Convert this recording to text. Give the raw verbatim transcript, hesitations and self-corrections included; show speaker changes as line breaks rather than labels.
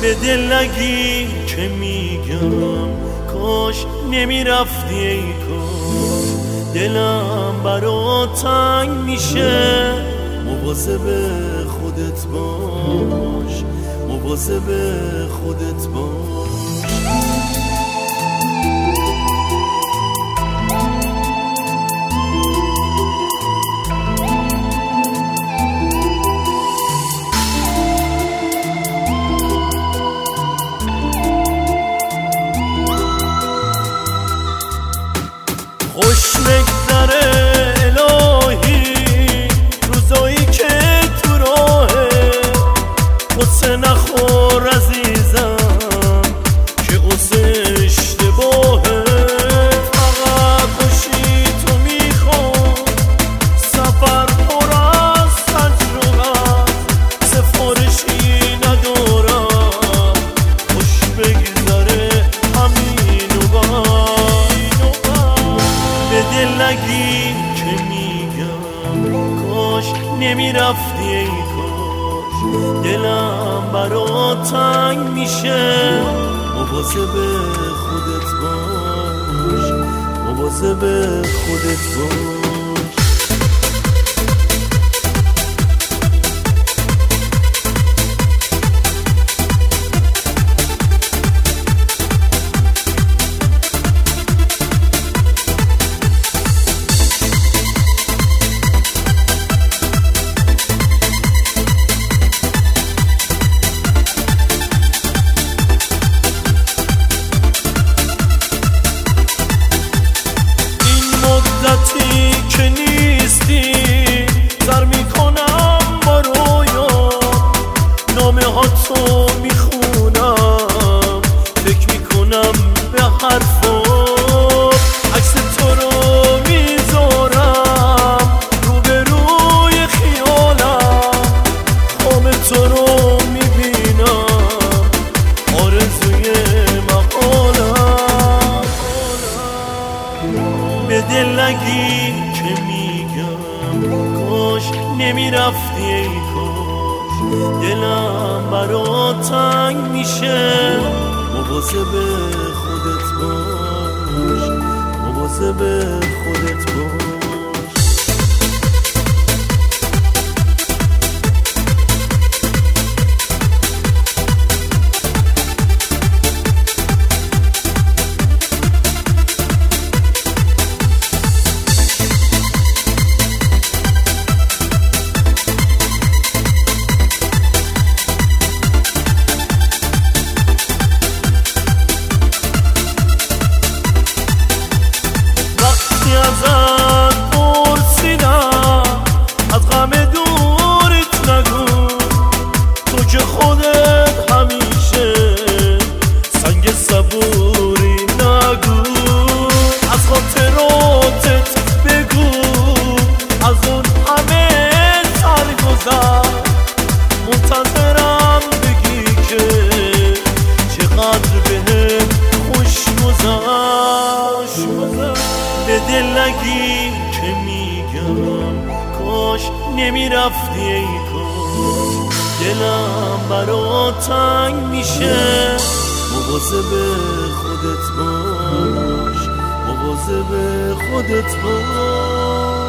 به دل نگی که میگم کاش نمیرفتی ای کاش، دلم برا تنگ میشه. مواظب خودت باش، مواظب خودت باش. خوش بگذره الهی روزایی که تو راهه، قصه نخور عزیزم که قصه اشتباهه. فقط خوشی تو میخوام، سفر پر از تجربه، سفارشی ندارم. خوش بگذره همینو بس، به دل نگی که میگم کاش نمیرفتی ای کاش، دلم برا تنگ میشه. مواظب خودت باش، مواظب خودت باش. که نیستی سر میکنم با رویا، نامه ها تو میخونم، فکر میکنم به حرفا، عکس تو رو میذارم روبروی خیالم، خواب تو رو میبینم آرزوی مقالم. به دل نگی که میگم کاش نمیرفتی ای کاش، دلم برا تنگ میشه. مواظب خودت باش، مواظب خودت باش. ازت پرسیدم از غم دورت نگو، تو که خودت همیشه سنگ صبوری نگو. از خاطراتت بگو، از اون همه سرگذر منتظرم بگی که چقدر بهم خوش گذشت. به دل نگی که میگم کاش نمیرفتی ای کاش، دلم برا تنگ میشه. مواظب خودت باش، مواظب خودت باش.